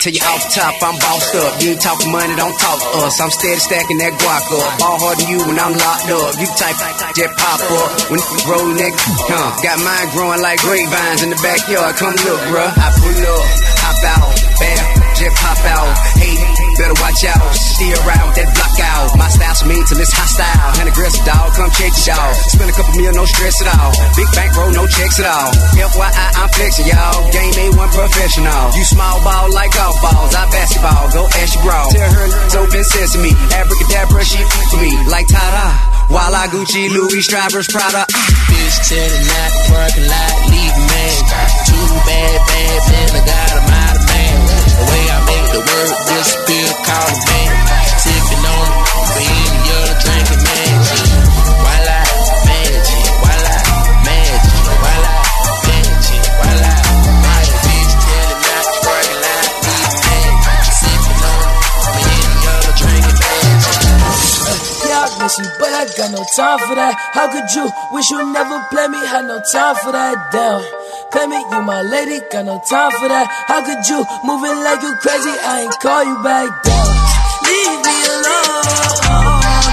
Tell you off top, I'm bossed up. You ain't talking money, don't talk to us. I'm steady stacking that guac up. Ball harder than you when I'm locked up. You type jet pop up when rolling that got mine growing like grapevines in the backyard. Come look, bruh. I pull up, hop out, bam, jet pop out. Hey, better watch out. Steer around with that block out. My style's mean till it's hostile. And aggressive dog, come check it out. Spend a couple mil, no stress at all. Big bankroll, no checks at all. FYI, I'm flexing, y'all. Game A1 professional. You small ball like golf balls. I basketball, go ask your bra. Tell her it's open sesame. Abracadabra, she for me like Tada. While I Gucci, Louis, Strivers, Prada. Bitch telling out the parking lot, leave man. Too bad, man, I got him out of man. The way I make the word disappear, call it man. Sipping on it, for any other drinking magic. Voila, magic, voila, magic, voila, magic, voila, magic. Bitch telling out the parking lot, leave man. Sipping on it, for any other drinking magic. Yeah, I miss you, but I got no time for that. How could you wish you never play me? Had no time for that. Damn, play me, you my lady, got no time for that. How could you moving like you crazy? I ain't call you back down. Leave me alone.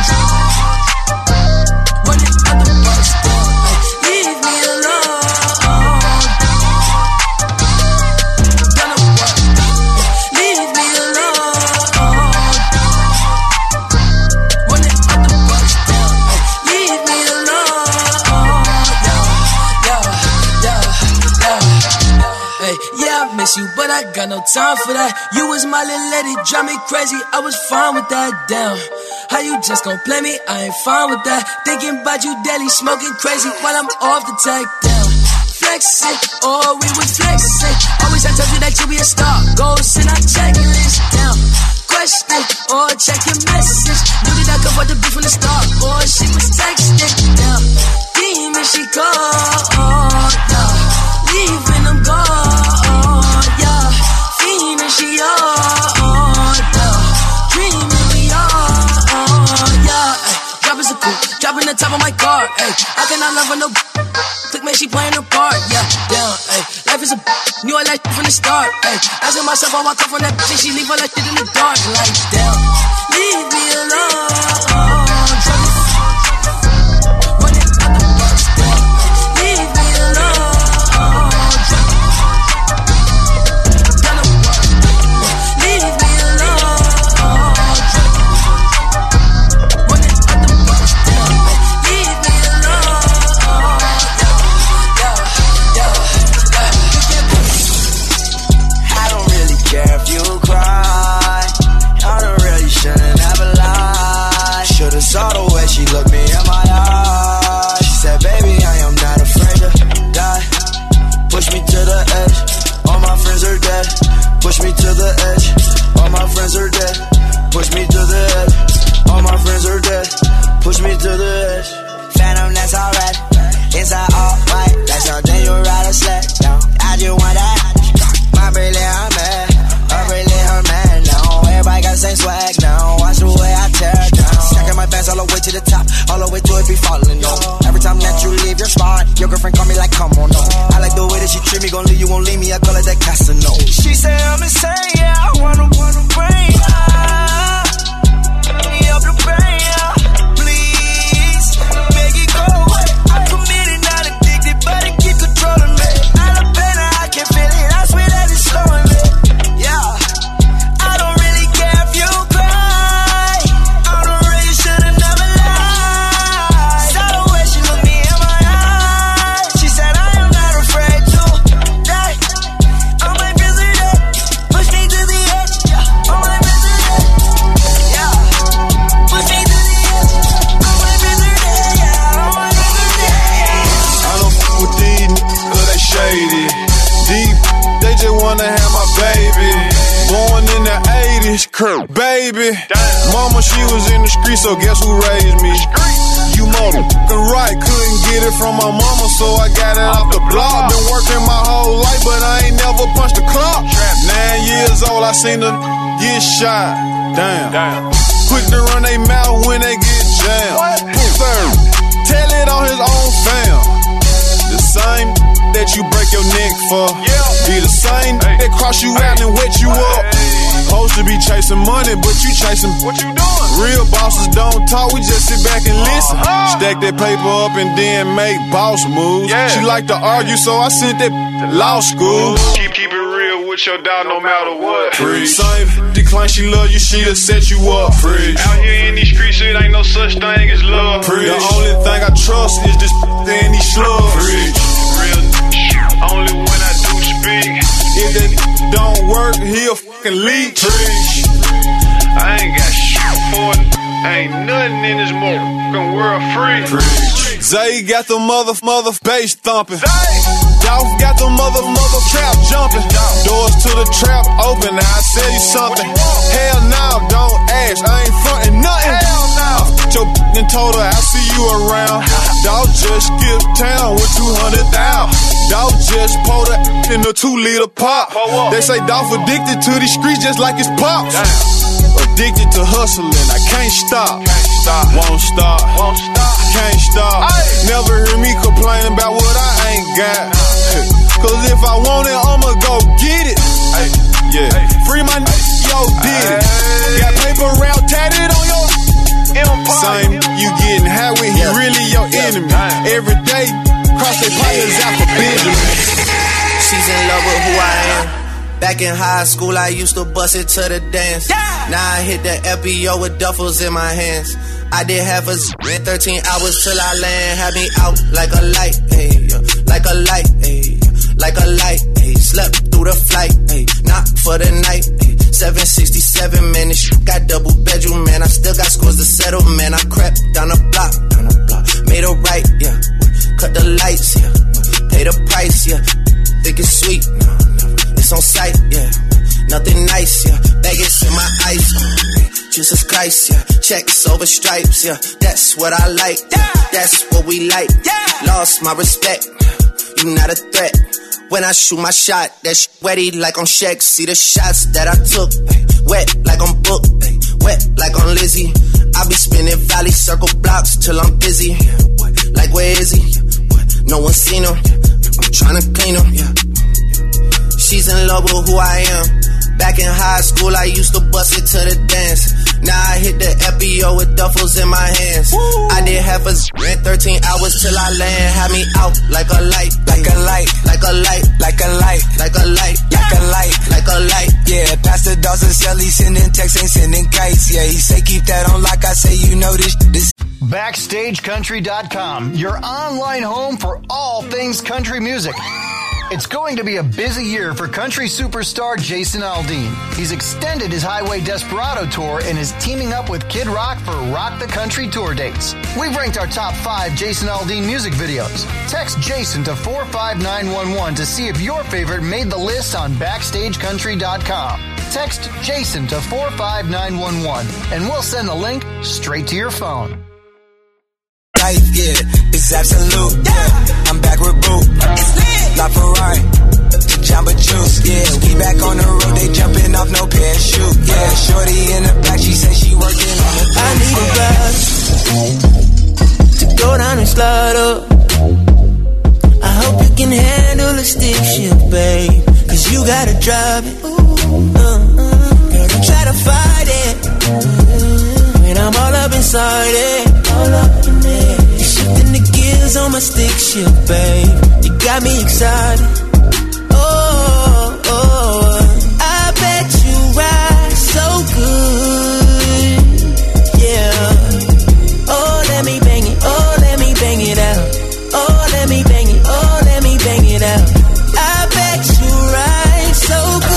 Running out the bus down. Leave me alone. Gonna work. Leave me alone. Running out the bus down. Leave me alone. Yeah, I miss you, but I got no time for that. You was my little lady, drive me crazy. I was fine with that. Damn, how you just gon' play me? I ain't fine with that. Thinking about you daily, smoking crazy while I'm off the tag. Down, flexing, oh we was flexing. Always I told you that you be a star. Goals in our checklist. Down, question or check your message. Knew that I could afford the beef from the start. Boy, she was texting. Down, demon she called. Yeah, leaving them gone. Yeah, fiending she on. Dreaming we on. Yeah, dropping some cool, dropping the top of my car. Ay, I cannot love her no. Click man, she playing her part. Yeah, down. Ay, life is a. Knew I like from the start. Ay, asking myself how I come from that bitch and she leave all that shit in the dark. Like down, leave me alone. Running out the bus down. Leave me alone. Saw the way she looked me in my eyes. She said, baby, I am not afraid to die. Push me to the edge, all my friends are dead. Push me to the edge, all my friends are dead. Push me to the edge, all my friends are dead. Push me to the edge. Phantom, that's alright. Inside all white, like something you ride a sled down. I just want that. My brilliant, I'm mad. Her brilliant, her man now. Everybody got the same swag now. Watch the way I tear down. Stacking my bands all the way to the top, all the way to it be falling on. Every time that you leave your spot, your girlfriend call me like, come on, no. I like the way that she treat me, gon' leave you, won't leave me. I call it that Casino. She say I'm insane, yeah. I wanna bring ya. Up the brain, yeah. Please, make it go away. I'm committed, not addicted, but it keep controlling me. I love pain, I can feel it. I swear that it's slowing me. Yeah, I don't really care if you cry. I don't really should've never lied. Saw the way she looked me in my eyes. She said I am not afraid to die. All my friends are dead. Push me to the edge. Yeah, all my friends are dead. Yeah, push me to the edge. All my friends are dead. Yeah, all my friends are dead. I don't fuck with these cause they shady. Deep, they just wanna have my baby. Born in the 80s, Kurt, baby. Mama, she was in the street, so guess who raised me? You motherfucking right, couldn't get it from my mama, so I got it off the block. Been working my whole life, but I ain't never punched a clock. 9 years old, I seen them get shot. Damn. Quick to run they mouth when they get jammed. Tell it on his own fam. The same that you break your neck for, be the same that cross you out and wet you up. Supposed to be chasing money, but you chasing what you doing? Real bosses don't talk, we just sit back and listen. Stack that paper up and then make boss moves. She like to argue, so I sent that to law school. Keep it real with your dog no matter what. Same decline, she love you, she'll set you up. Out here in these streets, it ain't no such thing as love. The only thing I trust is this and these slugs. Real only when I do speak. If that don't work, he'll fucking leech. I ain't got shit for it. Ain't nothing in this motherfucking world free. Zay got the mother bass thumping. Dolph got the mother trap jumping. Doors to the trap open, now I tell you something. Hell no, don't ask, I ain't frontin' nothing. I f***ed your and told her I'll see you around. Dog just skipped town with 200,000. Dog just pulled her in a 2-liter pop. They say Dolph addicted to these streets just like his pops. Addicted to hustling, I can't stop. Won't stop. Can't stop. Never hear me complain about what I ain't got. Cause if I want it, I'ma go get it. Free my yo did it. Got paper route tatted on your same you getting high with, he really your enemy. Every day, cross their partners out for Benjamin. She's in love with who I am. Back in high school, I used to bust it to the dance. Now I hit the FBO with duffels in my hands. I did half a 13 hours till I land. Had me out like a light, ayy, like a light, ayy, like a light, ayy. Slept through the flight, ayy, not for the night, ayy. 767, man, this shit got double bedroom, man. I still got scores to settle, man. I crept down the block, made a right, yeah. Cut the lights, yeah. Pay the price, yeah. Think it's sweet, no. It's on sight, yeah. Nothing nice, yeah. Vegas in my ice, Jesus Christ, yeah. Checks over stripes, yeah. That's what I like, yeah. That's what we like, yeah. Lost my respect, you not a threat. When I shoot my shot, that shit wetty like on Shaq. See the shots that I took, wet like on Book, wet like on Lizzie. I be spinning valley circle blocks till I'm busy. Like where is he? No one seen him. I'm tryna clean him, yeah. She's in love with who I am. Back in high school, I used to bust it to the dance. Now I hit the FBO with duffels in my hands. Woo. I did half a 13 hours till I land. Had me out like a light, like a light, like a light, like a light, like a light, like a light, like a light. Yeah, Pastor Dawson Shelly sending texts, ain't sending kites. Yeah, he say keep that on like I say, you know this. BackstageCountry.com, your online home for all things country music. It's going to be a busy year for country superstar Jason Aldean. He's extended his Highway Desperado tour and is teaming up with Kid Rock for Rock the Country tour dates. We've ranked our top 5 Jason Aldean music videos. Text Jason to 45911 to see if your favorite made the list on BackstageCountry.com. Text Jason to 45911 and we'll send the link straight to your phone. Life, yeah, it's absolute, yeah. I'm back with Boo, La Ferrari, Jamba Juice, yeah. We back on the road, they jumping off no parachute, yeah. Shorty in the back, she say she working on the I need a ride to go down and slide up. I hope you can handle a stick shift, babe, cause you gotta drive it. Girl, don't try to fight it when I'm all up inside it. All up in it. You're shifting the gears on my stick shift, babe. You got me excited. Oh, I bet you ride so good. Yeah. Oh, let me bang it. Oh, let me bang it out. Oh, let me bang it. Oh, let me bang it out. I bet you ride so good.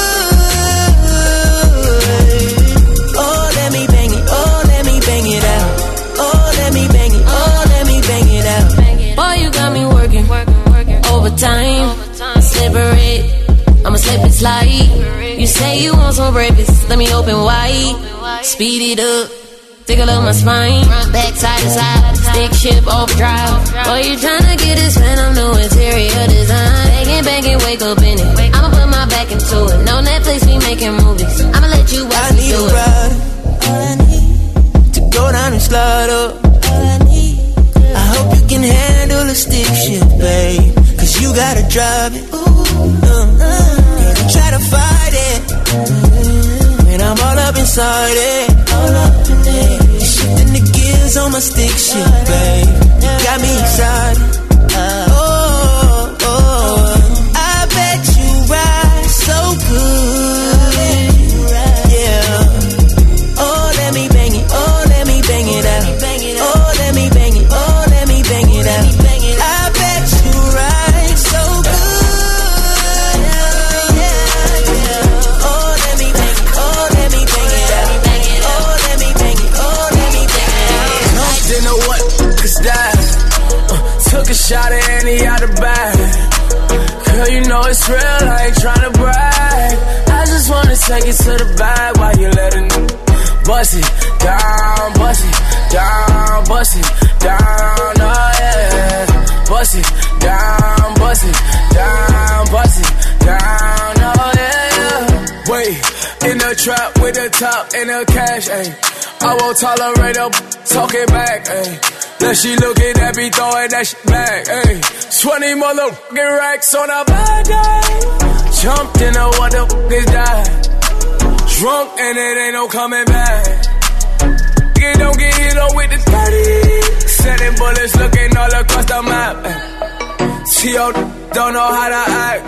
Oh, let me bang it. Oh, let me bang it out. Oh, let me bang it. Oh, let me bang it out. Boy, you got me working overtime. Slippery, I'ma slip and slide. You say you want some breakfast, let me open wide. Speed it up, tickle up my spine. Back side to side, stick shift overdrive. Boy, you tryna get this phantom new interior design. Banging, wake up in it. I'ma put my back into it. No Netflix, we making movies. I'ma let you watch me do it. Ride. All I need to go down and slide up. All I need. I hope you can handle a stick shift, babe, cause you gotta drive it. Girl, don't try to fight it started. All up in there. Shifting the gears on my stick shift, babe. You got me excited. I bet you ride so good. Yeah. Oh, let me bang it. Oh, let me bang it out. Oh, let me bang it. Oh, let me bang it out. I bet you ride so good. Yeah. Oh, let me bang it. Oh, let me bang it out. Oh, let me bang it. Oh, let me bang it out. Didn't know what could die. Took a shot at Annie out the bag. Girl, you know it's real, I ain't tryna brag. I just wanna take it to the bag while you letting me bust it down, bust it down, bust it down, oh yeah. Bust it down, bust it down, bust it down, oh yeah. Wait, in the trap with the top and the cash, ayy. I won't tolerate her talking back, ayy. Now she looking at me throwing that shit back, ayy. 20 motherfucking racks on a bad day. Jumped in the what the fuck is that? Drunk and it ain't no coming back. You don't get hit up with the 30. Sending bullets looking all across the map. T.O. don't know how to act.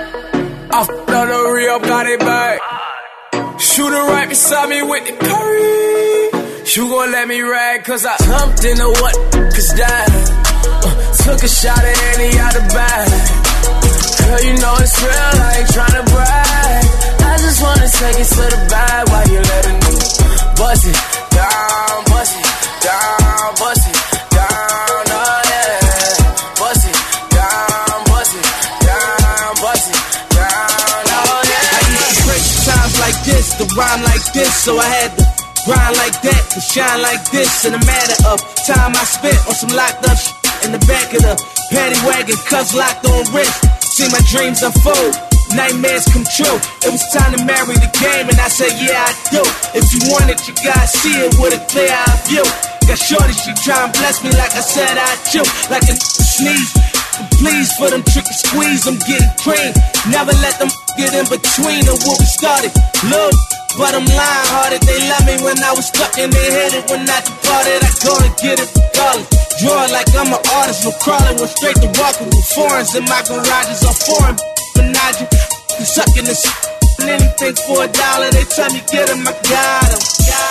I f***ed on the re-up, got it back. Shooter right beside me with the curry. You gon' let me rag, cause I jumped in the what, cause that. Took a shot at Annie out the bag. Girl, you know it's real, I ain't tryna brag. I just wanna take it to the bag while you letting me bust it down, bust it down, bust it down, oh yeah. Bust it down, bust it down, bust it down, oh yeah. I used to break times like this, to rhyme like this, so I had to grind like that, to shine like this. In a matter of time I spent on some locked up shit in the back of the paddy wagon, cuffs locked on wrist. See my dreams unfold, nightmares come true. It was time to marry the game, and I said, yeah, I do. If you want it, you gotta see it with a clear eye view. Got shorty, she try and bless me like I said I do. Like a sneeze, please for them tricky squeeze, I'm getting cream. Never let them get in between of what we started. Look, but I'm lying hearted. They love me when I was stuck in their head. And when I departed, I go to get it regardless. Draw it like I'm an artist. No crawling, went straight to walking with foreigns in my garages. On foreign menage, sucking this anything for $1. They tell me get him, I got him.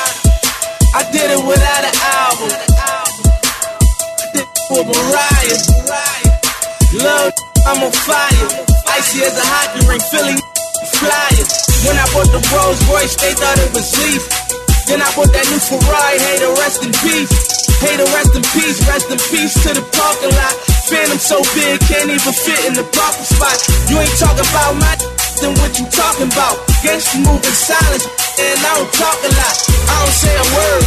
I did it without an album. I did it for Mariah. Love, I'm on fire. Icy as a hockey ring, Philly flyer. When I bought the Rolls Royce, they thought it was leaf. Then I bought that new Ferrari, hey, to rest in peace. Hey, to rest in peace to the parking lot. Phantom so big, can't even fit in the parking spot. You ain't talking about my then what you talking about? Gangsta moving silence, and I don't talk a lot. I don't say a word,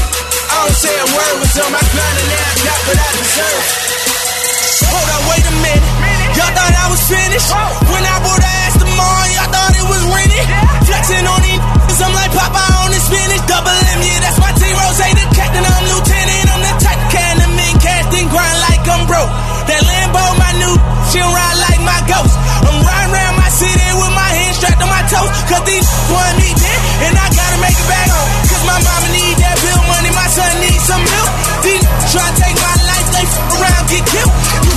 was on my grind and now I got what I deserve. Hold on, wait a minute. Y'all thought I was finished. When I bought the Aston Martin, y'all thought it was rented. Flexing on these niggas, I'm like Popeye on the spinach. Double M, yeah, that's my team. Rose, the captain, I'm lieutenant. I'm the type of can the men cash, then grind like I'm broke. That Lambo, my new, she'll ride like my ghost. I'm riding around my city with my hands strapped on my toes. Cause these want me dead, and I gotta make it back home. Cause my mama need that bill money, my son needs some milk. These try to take my life, they around, get killed.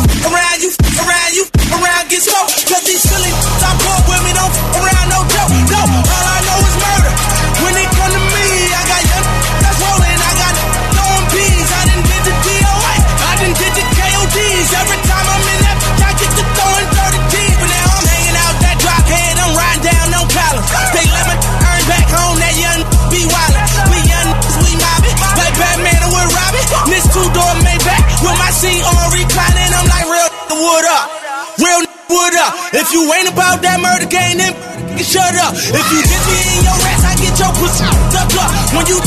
Around, get smoked. Cause these silly I bought with me don't around, no joke. No, all I know is murder. When they come to me, I got young that's rolling. I got throwing bees. I done did the DOA, I done did the KODs. Every time I'm in that, I get to throwing 30 G's. But now I'm hanging out that drop head, I'm riding down no collar. They let me earn back home, that young be wildin'. We young we mobbin', like Batman or with Robin. This two-door Maybach with my seat on reclining. I'm like real wood up. Real wood up. If you ain't about that murder game, then shut up. If you get me in your ass, I get your pussy stuck up. When you